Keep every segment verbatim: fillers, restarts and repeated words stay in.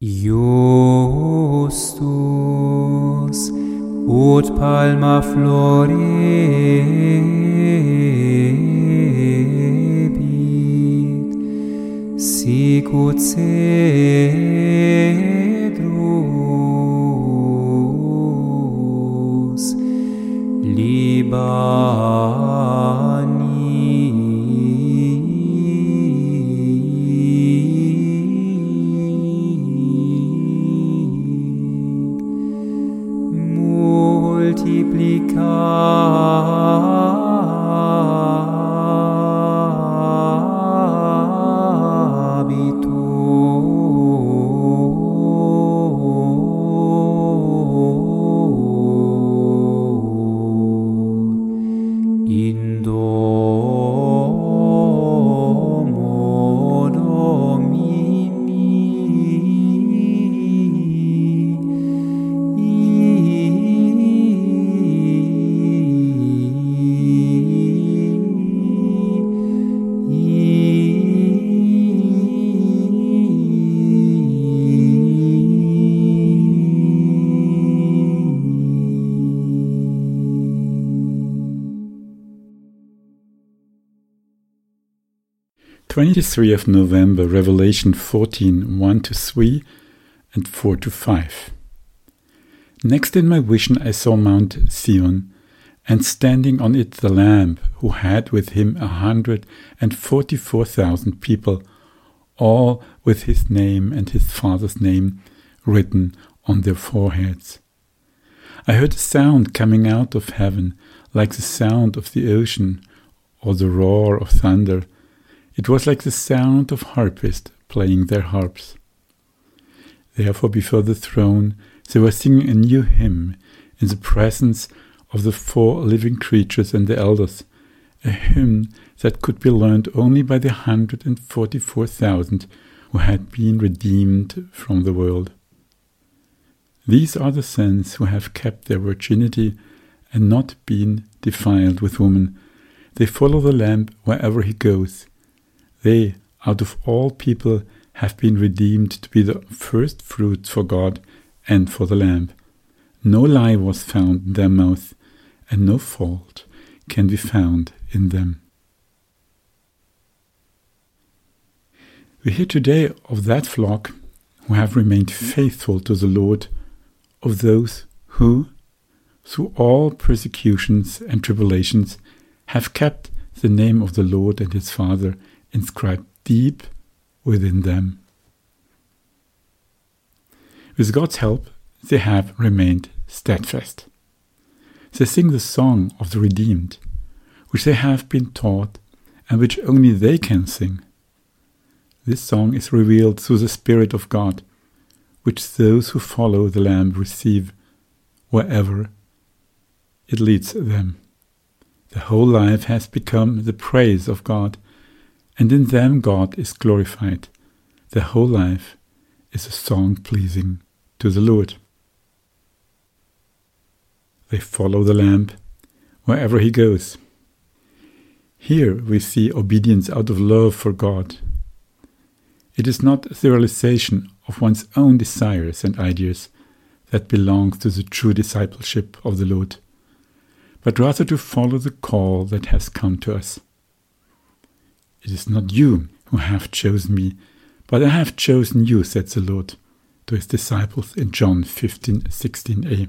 Justus ut palma florebit, sic ut cedrus Libani. In domo twenty-third of November, Revelation fourteen, one to three and four to five. Next in my vision I saw Mount Zion, and standing on it the Lamb, who had with him a hundred and forty-four thousand people, all with his name and his Father's name written on their foreheads. I heard a sound coming out of heaven, like the sound of the ocean, or the roar of thunder. It was like the sound of harpists playing their harps. Therefore before the throne they were singing a new hymn in the presence of the four living creatures and the elders, a hymn that could be learned only by the hundred and forty-four thousand who had been redeemed from the world. These are the sons who have kept their virginity and not been defiled with woman. They follow the Lamb wherever he goes. They, out of all people, have been redeemed to be the first fruits for God and for the Lamb. No lie was found in their mouth, and no fault can be found in them. We hear today of that flock who have remained faithful to the Lord, of those who, through all persecutions and tribulations, have kept the name of the Lord and his Father inscribed deep within them. With God's help, they have remained steadfast. They sing the song of the redeemed, which they have been taught and which only they can sing. This song is revealed through the Spirit of God, which those who follow the Lamb receive wherever it leads them. The whole life has become the praise of God, and in them God is glorified. The whole life is a song pleasing to the Lord. They follow the Lamb wherever he goes. Here we see obedience out of love for God. It is not the realization of one's own desires and ideas that belongs to the true discipleship of the Lord, but rather to follow the call that has come to us. It is not you who have chosen me, but I have chosen you, said the Lord to his disciples in John fifteen sixteen a.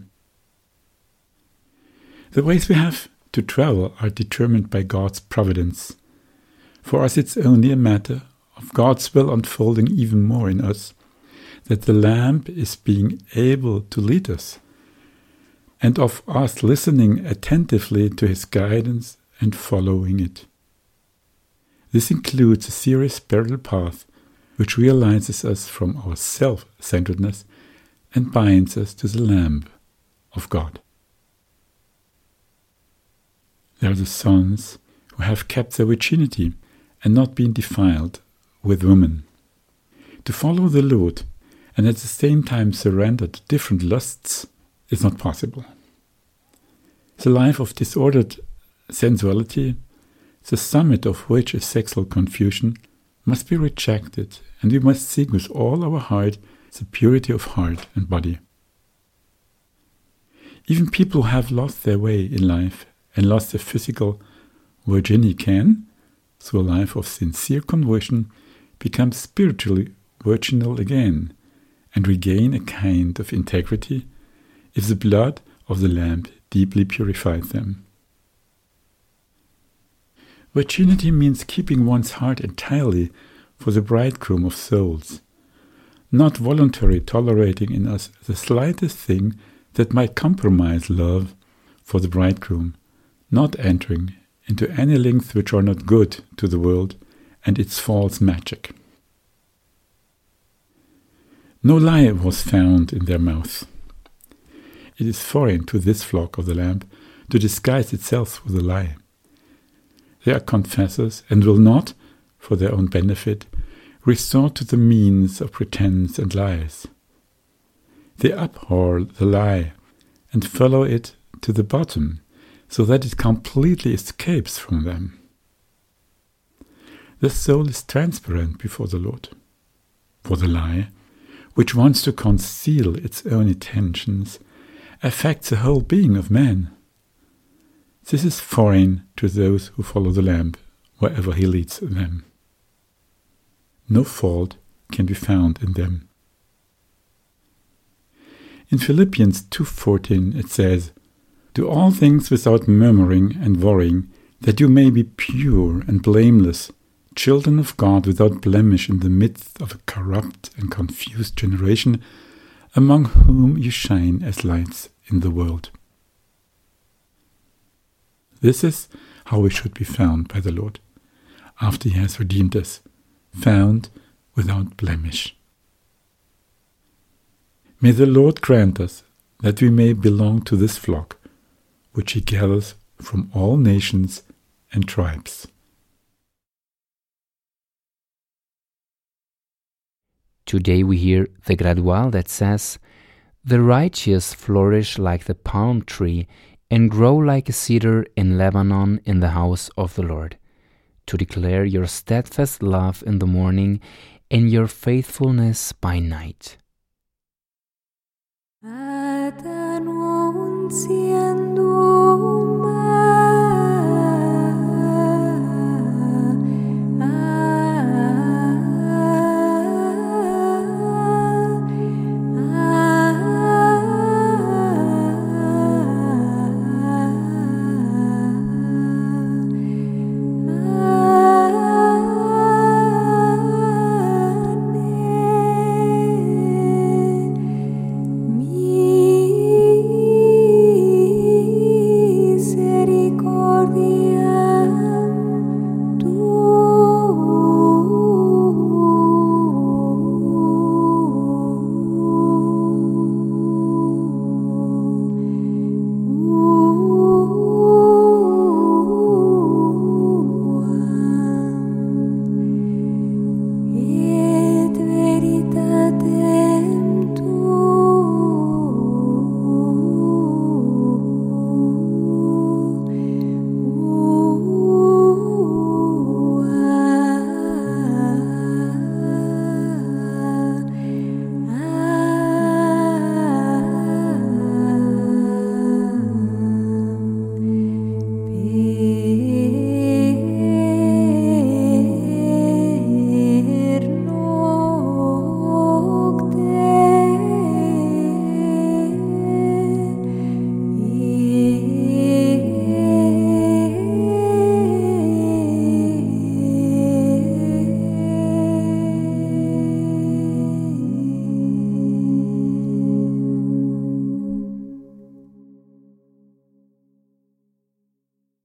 The ways we have to travel are determined by God's providence. For us it's only a matter of God's will unfolding even more in us, that the Lamb is being able to lead us, and of us listening attentively to his guidance and following it. This includes a serious spiritual path which realizes us from our self-centeredness and binds us to the Lamb of God. They are the sons who have kept their virginity and not been defiled with women. To follow the Lord and at the same time surrender to different lusts is not possible. The life of disordered sensuality, the summit of which is sexual confusion, must be rejected, and we must seek with all our heart the purity of heart and body. Even people who have lost their way in life and lost their physical virginity can, through a life of sincere conversion, become spiritually virginal again and regain a kind of integrity if the blood of the Lamb deeply purifies them. Virginity means keeping one's heart entirely for the bridegroom of souls, not voluntarily tolerating in us the slightest thing that might compromise love for the bridegroom, not entering into any links which are not good to the world and its false magic. No lie was found in their mouth. It is foreign to this flock of the Lamb to disguise itself with a lie. They are confessors and will not, for their own benefit, resort to the means of pretense and lies. They abhor the lie and follow it to the bottom, so that it completely escapes from them. The soul is transparent before the Lord. For the lie, which wants to conceal its own intentions, affects the whole being of man. This is foreign to those who follow the Lamb wherever he leads them. No fault can be found in them. In Philippians two fourteen it says, "Do all things without murmuring and worrying, that you may be pure and blameless, children of God without blemish in the midst of a corrupt and confused generation, among whom you shine as lights in the world." This is how we should be found by the Lord, after he has redeemed us, found without blemish. May the Lord grant us that we may belong to this flock, which he gathers from all nations and tribes. Today we hear the Gradual that says, "The righteous flourish like the palm tree and grow like a cedar in Lebanon in the house of the Lord, to declare your steadfast love in the morning and your faithfulness by night." Ad annunciando